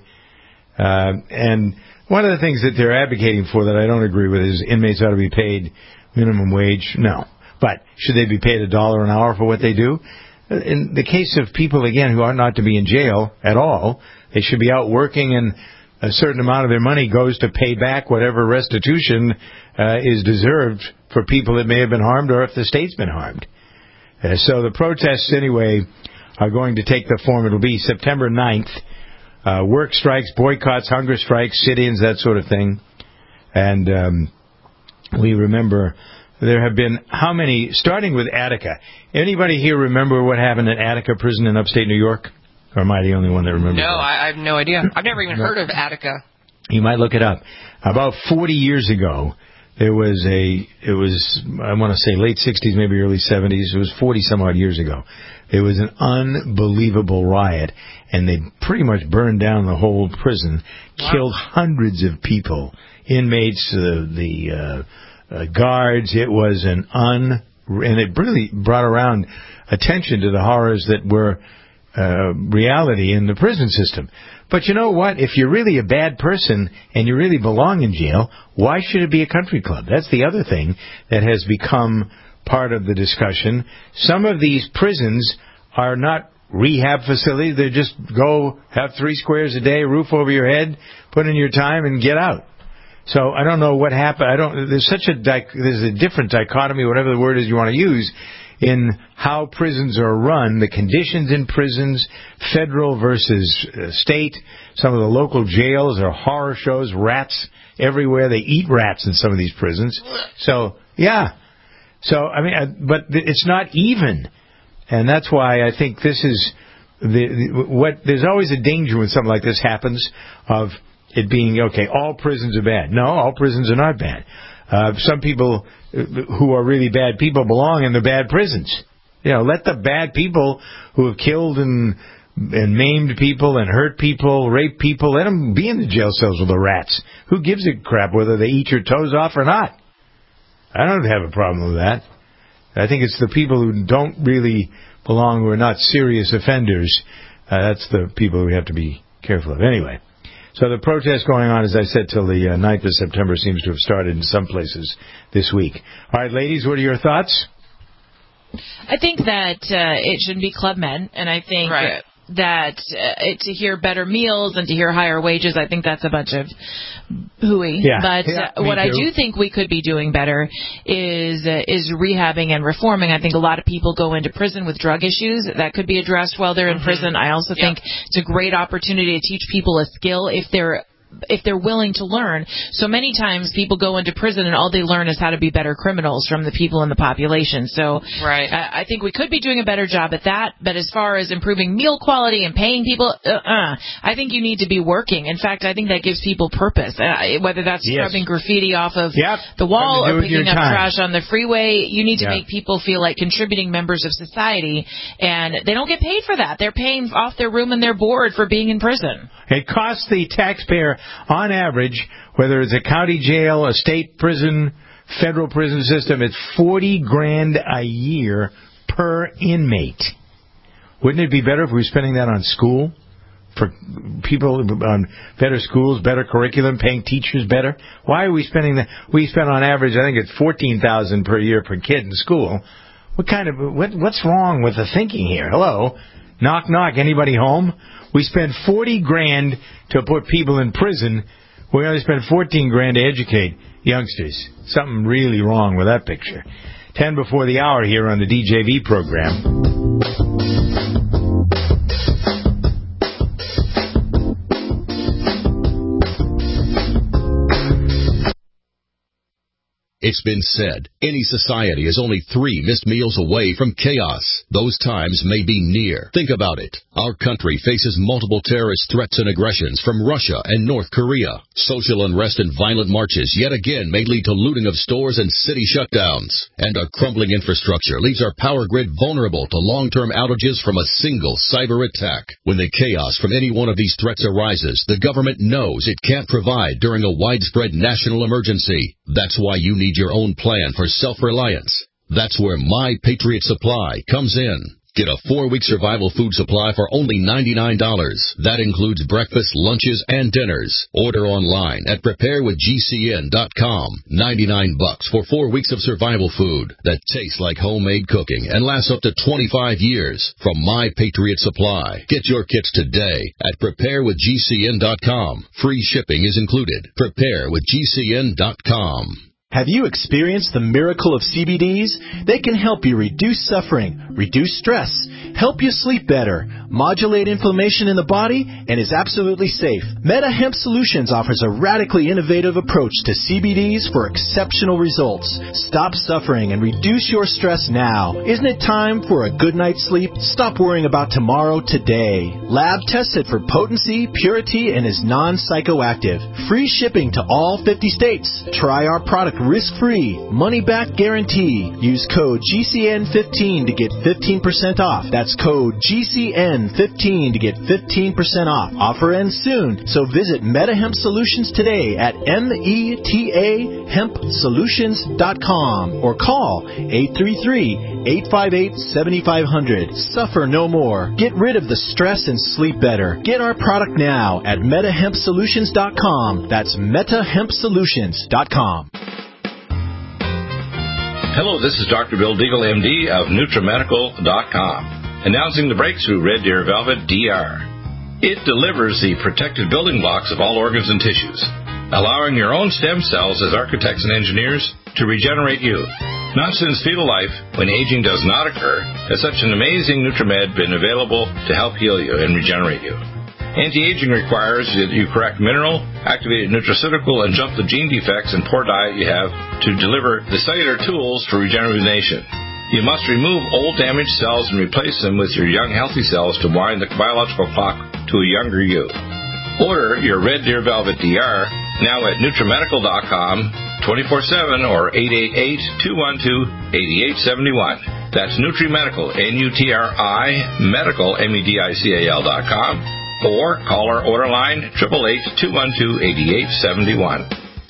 Uh, and one of the things that they're advocating for that I don't agree with is inmates ought to be paid minimum wage. No. But should they be paid a dollar an hour for what they do? In the case of people, again, who ought not to be in jail at all, they should be out working, and a certain amount of their money goes to pay back whatever restitution uh, is deserved for people that may have been harmed or if the state's been harmed. Uh, so the protests, anyway, are going to take the form. It'll be September ninth. Uh, work strikes, boycotts, hunger strikes, sit-ins, that sort of thing. And um, we remember there have been how many, starting with Attica. Anybody here remember what happened at Attica Prison in upstate New York? Or am I the only one that remembers No, that? I, I have no idea. I've never even No. heard of Attica. You might look it up. About forty years ago, there was a, it was, I want to say late sixties, maybe early seventies. It was forty some odd years ago. There was an unbelievable riot, and they pretty much burned down the whole prison, wow. Killed hundreds of people, inmates, uh, the uh, uh, guards. It was an un, and it really brought around attention to the horrors that were uh, reality in the prison system. But you know what? If you're really a bad person and you really belong in jail, why should it be a country club? That's the other thing that has become part of the discussion. Some of these prisons are not rehab facilities. They just go have three squares a day, roof over your head, put in your time, and get out. So I don't know what happened. I don't. There's such a there's a different dichotomy, whatever the word is you want to use, in how prisons are run, the conditions in prisons, federal versus uh, state. Some of the local jails are horror shows, rats everywhere. They eat rats in some of these prisons. So, yeah. So, I mean, uh, but th- it's not even. And that's why I think this is the, the what. There's always a danger when something like this happens of it being, okay, all prisons are bad. No, all prisons are not bad. Uh, some people who are really bad people belong in the bad prisons. You know, let the bad people who have killed and and maimed people and hurt people, raped people, let them be in the jail cells with the rats. Who gives a crap whether they eat your toes off or not? I don't have a problem with that. I think it's the people who don't really belong, who are not serious offenders. Uh, that's the people we have to be careful of. Anyway. So the protest going on, as I said, till the uh, ninth of September seems to have started in some places this week. All right, ladies, what are your thoughts? I think that uh, it shouldn't be club men, and I think right. that uh, it, to hear better meals and to hear higher wages, I think that's a bunch of hooey. Yeah. But yeah, uh, what too. I do think we could be doing better is uh, is rehabbing and reforming. I think a lot of people go into prison with drug issues that could be addressed while they're in mm-hmm. prison. I also yeah. think it's a great opportunity to teach people a skill if they're if they're willing to learn. So many times people go into prison and all they learn is how to be better criminals from the people in the population. So right. I, I think we could be doing a better job at that. But as far as improving meal quality and paying people, uh-uh, I think you need to be working. In fact, I think that gives people purpose. Uh, whether that's yes. scrubbing graffiti off of yep. the wall or picking up time. trash on the freeway, you need to yep. make people feel like contributing members of society. And they don't get paid for that. They're paying off their room and their board for being in prison. It costs the taxpayer, on average, whether it's a county jail, a state prison, federal prison system, it's forty grand a year per inmate. Wouldn't it be better if we were spending that on school? For people on better schools, better curriculum, paying teachers better? Why are we spending that? We spend on average, I think it's fourteen thousand dollars per year per kid in school. What kind of, what, what's wrong with the thinking here? Hello? Knock, knock. Anybody home? We spend forty grand to put people in prison. We only spend fourteen grand to educate youngsters. Something really wrong with that picture. Ten before the hour here on the D J V program. It's been said, any society is only three missed meals away from chaos. Those times may be near. Think about it. Our country faces multiple terrorist threats and aggressions from Russia and North Korea. Social unrest and violent marches yet again may lead to looting of stores and city shutdowns. And a crumbling infrastructure leaves our power grid vulnerable to long-term outages from a single cyber attack. When the chaos from any one of these threats arises, the government knows it can't provide during a widespread national emergency. That's why you need your own plan for self-reliance. That's where My Patriot Supply comes in. Get a four-week survival food supply for only ninety-nine dollars. That includes breakfast, lunches, and dinners. Order online at prepare with G C N dot com. ninety-nine bucks for four weeks of survival food that tastes like homemade cooking and lasts up to twenty-five years from My Patriot Supply. Get your kits today at prepare with G C N dot com. Free shipping is included. prepare with G C N dot com. Have you experienced the miracle of C B Ds? They can help you reduce suffering, reduce stress, help you sleep better, modulate inflammation in the body, and is absolutely safe. Meta Hemp Solutions offers a radically innovative approach to C B Ds for exceptional results. Stop suffering and reduce your stress now. Isn't it time for a good night's sleep? Stop worrying about tomorrow today. Lab tested for potency, purity, and is non-psychoactive. Free shipping to all fifty states. Try our product risk-free, money-back guarantee. Use code G C N fifteen to get fifteen percent off. That's code G C N fifteen to get fifteen percent off. Offer ends soon, so visit Meta Hemp Solutions today at M E T A hemp solutions dot com or call eight three three, eight five eight, seven five zero zero. Suffer no more. Get rid of the stress and sleep better. Get our product now at meta hemp solutions dot com. That's meta hemp solutions dot com. Hello, this is Doctor Bill Deagle, M D of Nutramedical dot com, announcing the breakthrough Red Deer Velvet D R. It delivers the protective building blocks of all organs and tissues, allowing your own stem cells as architects and engineers to regenerate you. Not since fetal life, when aging does not occur, has such an amazing NutriMed been available to help heal you and regenerate you. Anti-aging requires that you correct mineral, activated nutraceutical, and jump the gene defects and poor diet you have to deliver the cellular tools for regeneration. You must remove old damaged cells and replace them with your young healthy cells to wind the biological clock to a younger you. Order your Red Deer Velvet D R now at Nutramedical dot com, twenty-four seven or eight eight eight, two one two, eight eight seven one. That's Nutrimedical, N U T R I, medical, M E D I C A L dot com. Or call our order line, eight eight eight, two one two, eight eight seven one.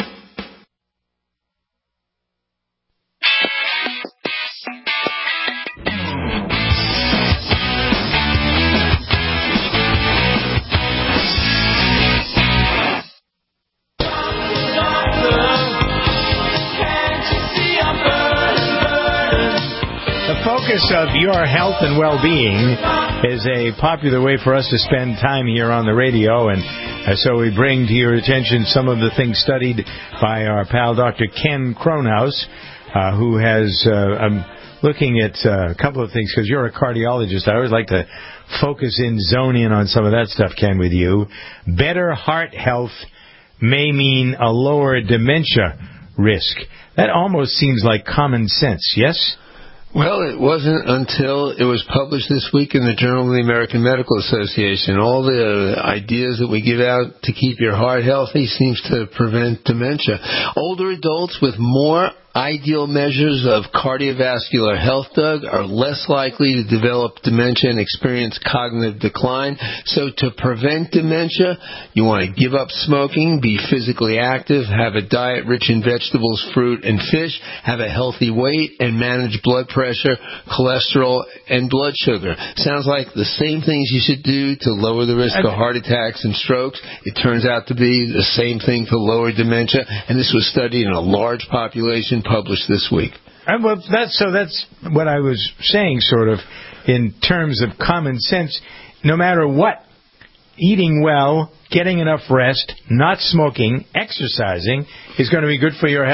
Focus of your health and well-being is a popular way for us to spend time here on the radio, and uh, so we bring to your attention some of the things studied by our pal Doctor Ken Kronhaus, uh, who has, uh, I'm looking at uh, a couple of things, because you're a cardiologist. I always like to focus in, zone in on some of that stuff, Ken, with you. Better heart health may mean a lower dementia risk. That almost seems like common sense, yes? Well, it wasn't until it was published this week in the Journal of the American Medical Association. All the ideas that we give out to keep your heart healthy seems to prevent dementia. Older adults with more ideal measures of cardiovascular health, Doug, are less likely to develop dementia and experience cognitive decline. So to prevent dementia, you want to give up smoking, be physically active, have a diet rich in vegetables, fruit, and fish, have a healthy weight, and manage blood pressure, cholesterol, and blood sugar. Sounds like the same things you should do to lower the risk of heart attacks and strokes. It turns out to be the same thing to lower dementia, and this was studied in a large population, published this week. Uh, well, that's, so that's what I was saying, sort of, in terms of common sense. No matter what, eating well, getting enough rest, not smoking, exercising is going to be good for your health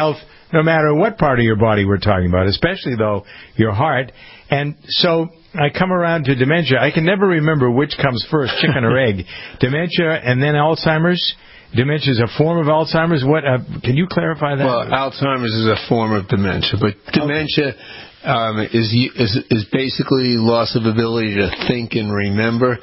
no matter what part of your body we're talking about, especially, though, your heart. And so I come around to dementia. I can never remember which comes first, chicken or egg. Dementia and then Alzheimer's. Dementia is a form of Alzheimer's. What? Uh, can you clarify that? Well, Alzheimer's is a form of dementia, but dementia um, is, is is basically loss of ability to think and remember.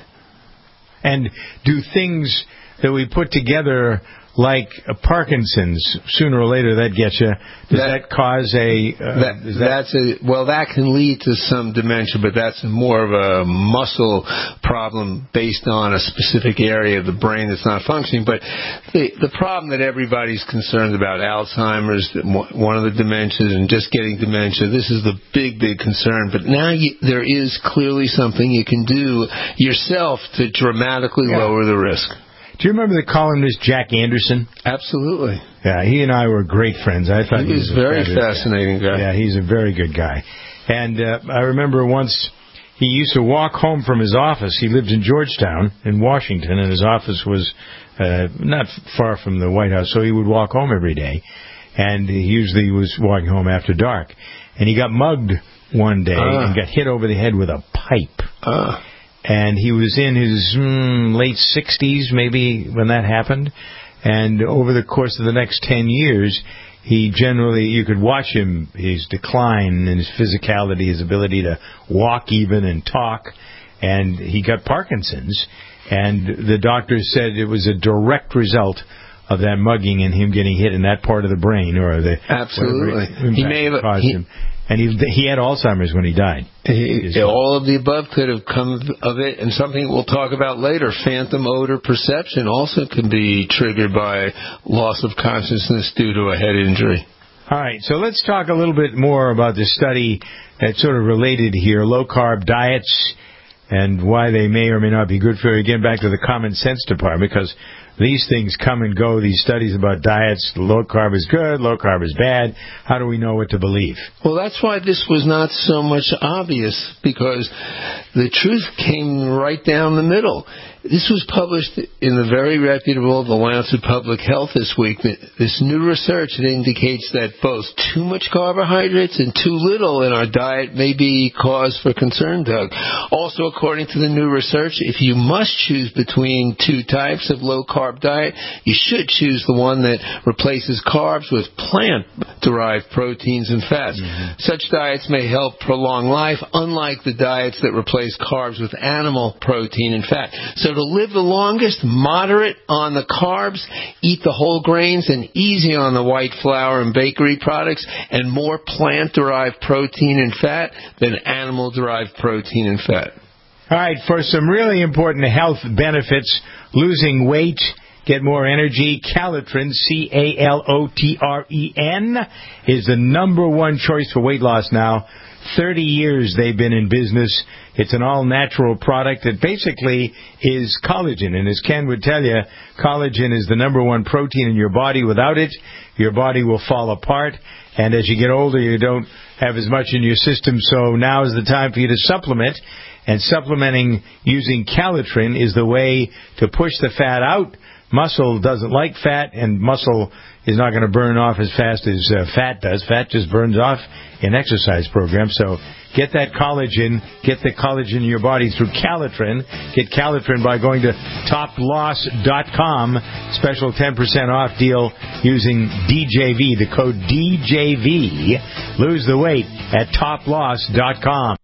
And do things that we put together, like uh, Parkinson's, sooner or later that gets you. Does that, that cause a... Uh, that, that, that's a... Well, that can lead to some dementia, but that's more of a muscle problem based on a specific area of the brain that's not functioning. But the, the problem that everybody's concerned about, Alzheimer's, one of the dementias, and just getting dementia, this is the big, big concern. But now you, there is clearly something you can do yourself to dramatically yeah. lower the risk. Do you remember the columnist Jack Anderson? Absolutely. Yeah, he and I were great friends. I thought he, he was a very fascinating guy. guy. Yeah, he's a very good guy. And uh, I remember once he used to walk home from his office. He lived in Georgetown in Washington, and his office was uh, not far from the White House, so he would walk home every day. And he usually was walking home after dark. And he got mugged one day uh. and got hit over the head with a pipe. Uh. And he was in his mm, late sixties, maybe, when that happened. And over the course of the next ten years, he generally, you could watch him, his decline in his physicality, his ability to walk even and talk. And he got Parkinson's. And the doctors said it was a direct result of that mugging and him getting hit in that part of the brain, or the absolutely he may have caused he, him. And he he had Alzheimer's when he died. He, all of the above could have come of it, and something we'll talk about later, phantom odor perception, also can be triggered by loss of consciousness due to a head injury. All right, so let's talk a little bit more about the study that's sort of related here, low-carb diets and why they may or may not be good for you. Again, back to the common sense department, because these things come and go, these studies about diets, low carb is good, low carb is bad. How do we know what to believe? Well, that's why this was not so much obvious, because the truth came right down the middle. This was published in the very reputable The Lancet Public Health this week. This new research, it indicates that both too much carbohydrates and too little in our diet may be cause for concern, Doug. Also, according to the new research, if you must choose between two types of low-carb diet, you should choose the one that replaces carbs with plant-derived proteins and fats. Mm-hmm. Such diets may help prolong life, unlike the diets that replace carbs with animal protein and fat. So to live the longest, moderate on the carbs, eat the whole grains, and easy on the white flour and bakery products, and more plant-derived protein and fat than animal-derived protein and fat. All right, for some really important health benefits, losing weight, get more energy, Calitrin, C A L O T R E N, is the number one choice for weight loss now. thirty years they've been in business. It's an all-natural product that basically is collagen. And as Ken would tell you, collagen is the number one protein in your body. Without it, your body will fall apart. And as you get older, you don't have as much in your system. So now is the time for you to supplement. And supplementing using Calitrin is the way to push the fat out. Muscle doesn't like fat, and muscle is not going to burn off as fast as uh, fat does. Fat just burns off in exercise programs. So get that collagen, get the collagen in your body through Calitrin. Get Calitrin by going to top loss dot com. Special ten percent off deal using D J V, the code D J V. Lose the weight at top loss dot com.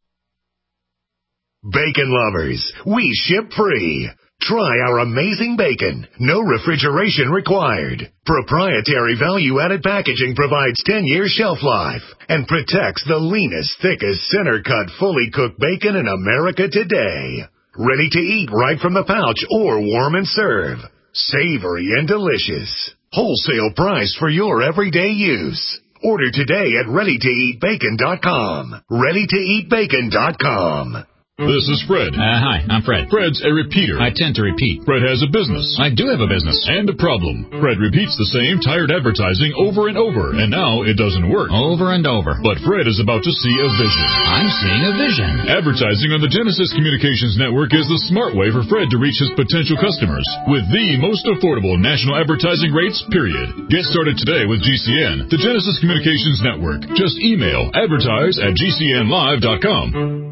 Bacon lovers, we ship free. Try our amazing bacon. No refrigeration required. Proprietary value-added packaging provides ten years shelf life and protects the leanest, thickest, center-cut, fully cooked bacon in America today. Ready to eat right from the pouch or warm and serve. Savory and delicious. Wholesale price for your everyday use. Order today at ready to eat bacon dot com. ready to eat bacon dot com. This is Fred. Uh, hi, I'm Fred. Fred's a repeater. I tend to repeat. Fred has a business. I do have a business. And a problem. Fred repeats the same tired advertising over and over, and now it doesn't work. Over and over. But Fred is about to see a vision. I'm seeing a vision. Advertising on the Genesis Communications Network is the smart way for Fred to reach his potential customers with the most affordable national advertising rates, period. Get started today with G C N, the Genesis Communications Network. Just email advertise at g c n live dot com.